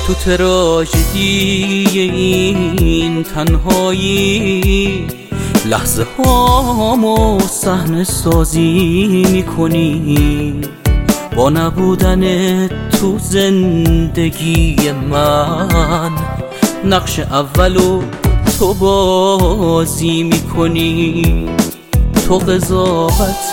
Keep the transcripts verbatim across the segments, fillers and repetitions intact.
تو تراژدی این تنهایی لحظه هامو صحنه سازی میکنی. با نبودن تو زندگی من نقش اولو تو بازی میکنی. تو قضاوت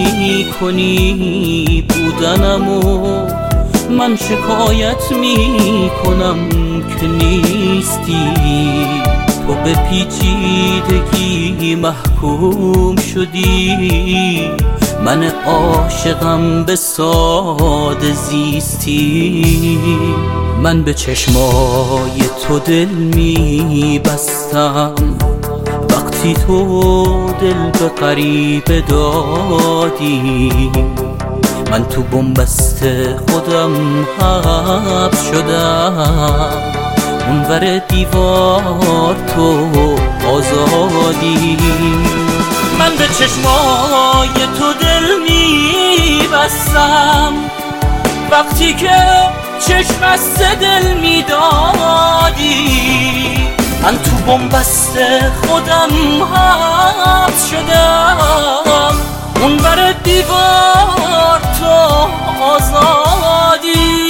میکنی بودنمو، من شکایت میکنم که نیستی. تو به پیچیدگی محکوم شدی، من عاشقم به ساده زیستی. من به چشمای تو دل میبستم وقتی تو دل به غریبه دادی. من تو بن‌بست خودم حبس شدم، اونور دیوار تو آزادی. من به چشمای تو دل میبستم وقتی که چشم از دل میدادی. من تو بن‌بست خودم حبس شدم، اونور دیوار تو آزادی.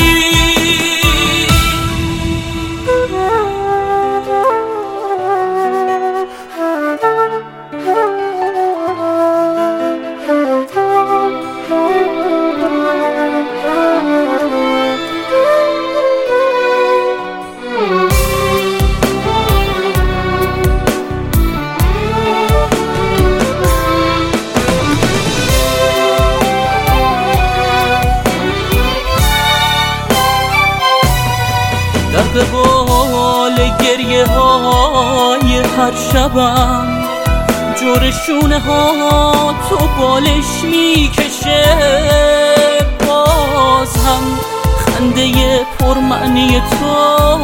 در قبال گریه های هر شبم جورشونه ها تو بالش میکشه. باز هم خنده پرمعنی تو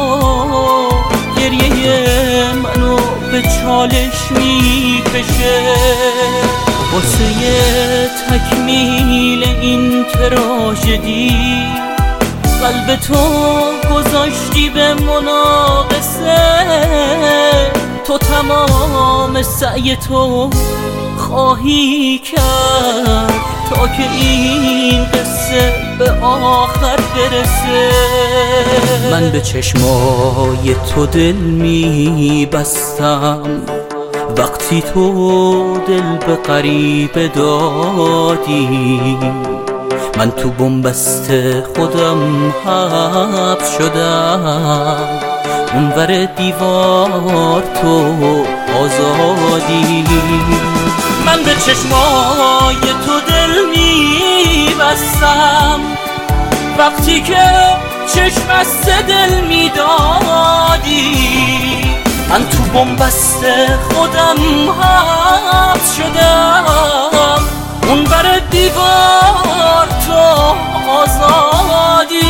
گریه منو به چالش میکشه. واسه تکمیل این تراژدی قلب تو گذاشتی به مناقصه. تو تمام سعی تو خواهی کرد تا که این قصه به آخر برسه. من به چشمای تو دل میبستم وقتی تو دل به غریبه دادی. من تو بن‌بست خودم حبس شدم، اونور دیوار تو آزادی. من به چشمای تو دل میبستم وقتی که چشم از دل میدادی. من تو بن‌بست خودم حبس شدم، اونور دیوار تو آزادی.